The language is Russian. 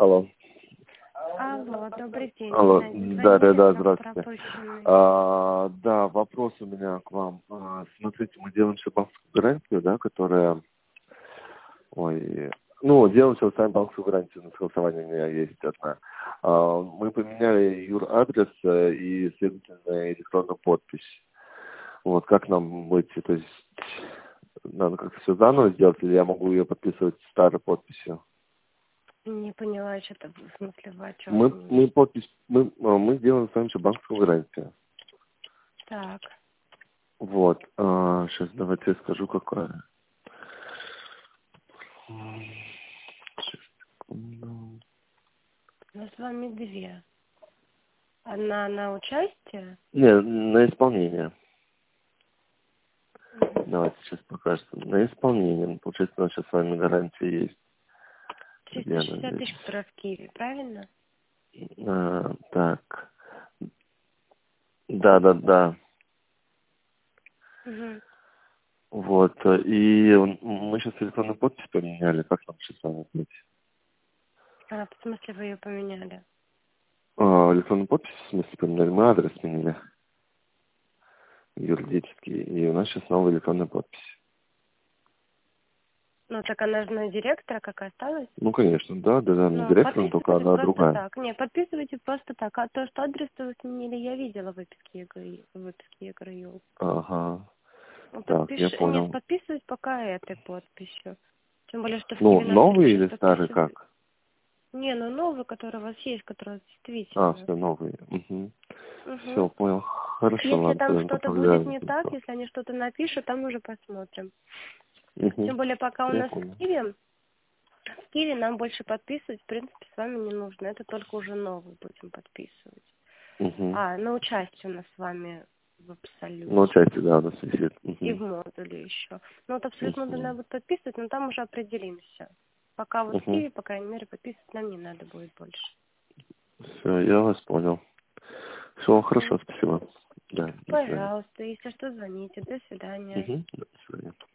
Алло. Алло, добрый день. Алло, да, здравствуйте. Пропущенный. Да, вопрос у меня к вам. Смотрите, мы делаем сейчас банковскую гарантию, да, которая... делаем сейчас сами банковскую гарантию, на согласование у меня есть одна. Мы поменяли юр-адрес и, следовательно, электронную подпись. Вот, как нам быть? То есть, надо как-то все заново сделать, или я могу ее подписывать старой подписью? Не поняла, что-то в смысле вы о чем? Мы делаем с вами еще банковскую гарантию. Так. Вот. Сейчас давайте я скажу, какая. Сейчас, секунду. У нас с вами две. Одна на участие? Не, на исполнение. Давайте сейчас покажем. На исполнение. Получается, у нас сейчас с вами гарантия есть. 360 тысяч, которая в Киеве, правильно? Так. Да. Угу. Вот. И мы сейчас электронную подпись поменяли. Как нам сейчас с вами быть? В смысле вы ее поменяли? Электронную подпись, в смысле, поменяли. Мы адрес сменили. Юридический. И у нас сейчас новая электронная подпись. Ну, так она же на директора как осталась? Ну, конечно, да, на директора, только она другая. Так. Не, подписывайте просто так. А то, что адрес вы сменили, я видела в выписке ЕГРЮ. Ага. Ну, Так, я понял. Нет, подписывать пока этой подписью. Тем более, что в Ну, Киеве нам новый пришли, или что старый как? Не, новый, который у вас есть, который действительно. Все новый. Угу. Угу. Все, понял. Хорошо, Если ладно, там тогда что-то поправляем. будет не так, если они что-то напишут, там уже посмотрим. Угу. Тем более, пока у Я нас понял. в Киеве нам больше подписывать, в принципе, с вами не нужно. Это только уже новый будем подписывать. Угу. На участие у нас с вами в абсолюте. Ну, участие, да, у нас висит. И в модуле еще. Ну, вот абсолютно надо будет подписывать, но там уже определимся. Пока вот в Киеве, по крайней мере, подписывать нам не надо будет больше. Все, я вас понял. Все, хорошо, спасибо. Да, Пожалуйста, если что, звоните. До свидания. До свидания.